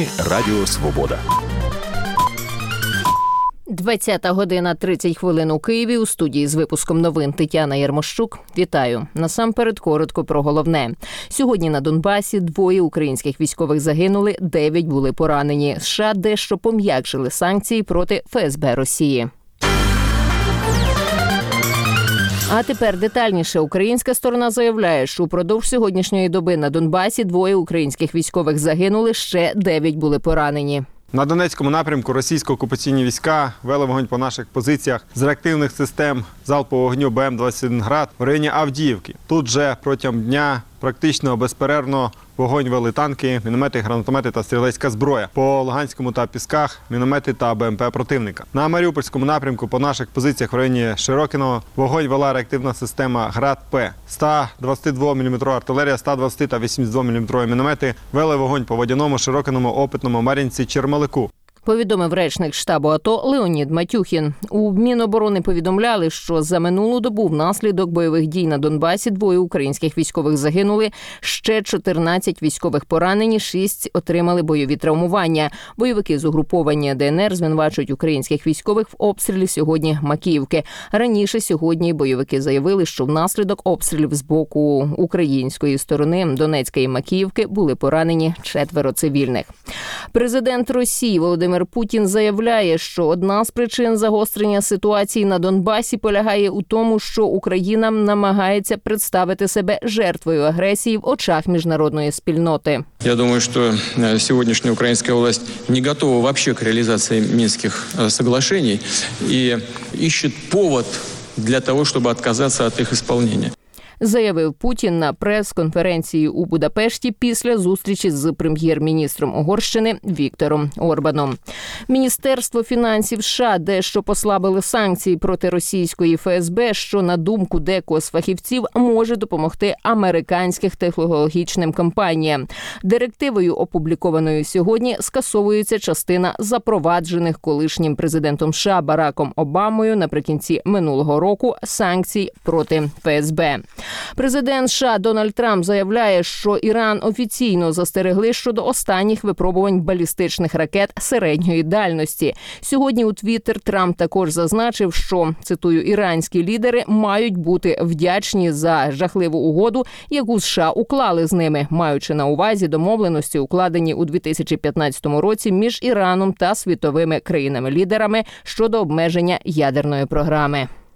Новини Радіо Свобода. 20:30 у Києві. У студії з випуском новин Тетяна Ярмощук. Вітаю. Насамперед коротко про головне. Сьогодні на Донбасі 2 українських військових загинули, 9 були поранені. США дещо пом'якшили санкції проти ФСБ Росії. А тепер детальніше. Українська сторона заявляє, що упродовж сьогоднішньої доби на Донбасі 2 українських військових загинули, ще 9 були поранені. На Донецькому напрямку російсько-окупаційні війська вели вогонь по наших позиціях з реактивних систем залпового вогню БМ-21 «Град» в районі Авдіївки. Тут же протягом дня практично безперервно вогонь вели танки, міномети, гранатомети та стрілецька зброя. По Луганському та Пісках – міномети та БМП противника. На Маріупольському напрямку по наших позиціях в районі Широкиного вогонь вела реактивна система «Град-П». 122 мм артилерія, 120 та 82 мм міномети вели вогонь по Водяному, Широкиному, Опитному, Мар'їнці, Чермалику. Повідомив речник штабу АТО Леонід Матюхін. У Міноборони повідомляли, що за минулу добу внаслідок бойових дій на Донбасі 2 українських військових загинули, ще 14 військових поранені, 6 отримали бойові травмування. Бойовики з угруповання ДНР звинувачують українських військових в обстрілі сьогодні Макіївки. Раніше сьогодні бойовики заявили, що внаслідок обстрілів з боку української сторони Донецька і Макіївки були поранені 4 цивільних. Президент Росії Володимир Путін заявляє, що одна з причин загострення ситуації на Донбасі полягає у тому, що Україна намагається представити себе жертвою агресії в очах міжнародної спільноти. Я думаю, що сьогоднішня українська власть не готова вообще к реалізації Мінських соглашений і ищет повод для того, щоб відказатися від їх виконання. Заявив Путін на прес-конференції у Будапешті після зустрічі з прем'єр-міністром Угорщини Віктором Орбаном. Міністерство фінансів США дещо послабили санкції проти російської ФСБ, що, на думку декого з фахівців, може допомогти американським технологічним компаніям. Директивою, опублікованою сьогодні, скасовується частина запроваджених колишнім президентом США Бараком Обамою наприкінці минулого року санкцій проти ФСБ. Президент США Дональд Трамп заявляє, що Іран офіційно застерегли щодо останніх випробувань балістичних ракет середньої дальності. Сьогодні у Твіттер Трамп також зазначив, що, цитую, іранські лідери мають бути вдячні за жахливу угоду, яку США уклали з ними, маючи на увазі домовленості, укладені у 2015 році між Іраном та світовими країнами-лідерами щодо обмеження ядерної програми.